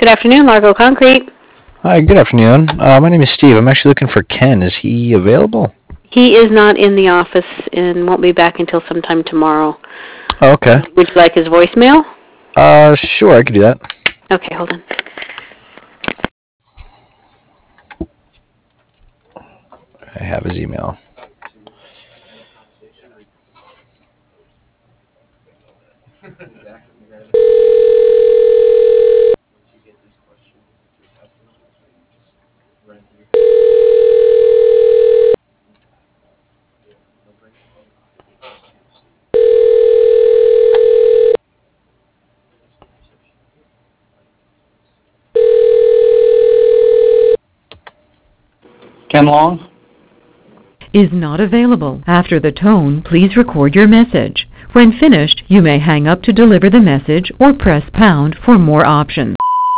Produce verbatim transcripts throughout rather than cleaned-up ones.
Good afternoon, Largo Concrete. Hi, good afternoon. Uh, my name is Steve. I'm actually looking for Ken. Is he available? He is not in the office and won't be back until sometime tomorrow. Oh, okay. Would you like his voicemail? Uh, sure, I could do that. Okay, hold on. I have his email. Ken Long? Is not available. After the tone, please record your message. When finished, you may hang up to deliver the message or press pound for more options.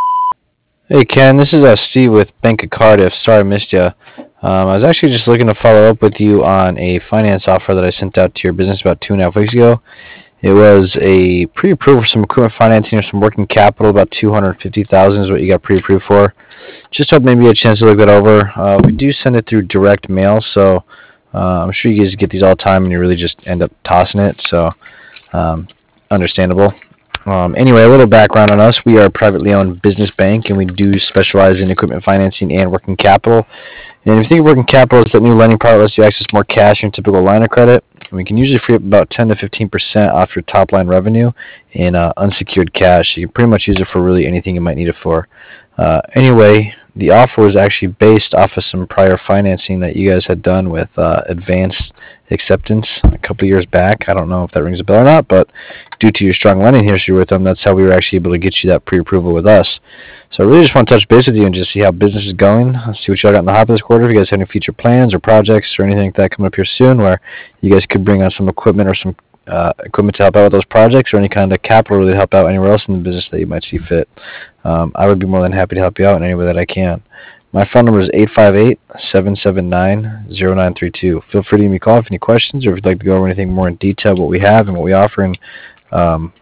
Hey, Ken. This is uh, Steve with Bank of Cardiff. Sorry I missed you. Um, I was actually just looking to follow up with you on a finance offer that I sent out to your business about two and a half weeks ago. It was a pre-approved for some equipment financing or some working capital. About two hundred fifty thousand dollars is what you got pre-approved for. Just hope maybe you had a chance to look that over. Uh, we do send it through direct mail, so uh, I'm sure you guys get these all the time and you really just end up tossing it. So um, understandable. Um, anyway, a little background on us. We are a privately owned business bank, and we do specialize in equipment financing and working capital. And if you think of working capital, it's that new lending product lets you access more cash in your typical line of credit. And we can usually free up about ten to fifteen percent off your top line revenue in uh, unsecured cash. So you can pretty much use it for really anything you might need it for. Uh, anyway, the offer was actually based off of some prior financing that you guys had done with uh, Advanced Acceptance a couple of years back. I don't know if that rings a bell or not, but due to your strong lending history with them, that's how we were actually able to get you that pre-approval with us. So I really just want to touch base with you and just see how business is going, see what y'all got in the hopper this quarter, if you guys have any future plans or projects or anything like that coming up here soon where you guys could bring on some equipment or some uh, equipment to help out with those projects or any kind of capital really to help out anywhere else in the business that you might see fit. Um, I would be more than happy to help you out in any way that I can. My phone number is eight five eight, seven seven nine, zero nine three two. Feel free to give me a call if you have any questions or if you'd like to go over anything more in detail, what we have and what we offer and um,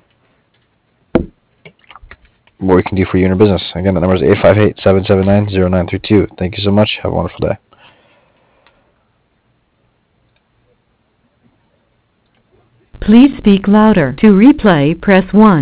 what we can do for you in your business. Again, that number is eight five eight, seven seven nine, zero nine three two. Thank you so much. Have a wonderful day. Please speak louder. To replay, press one.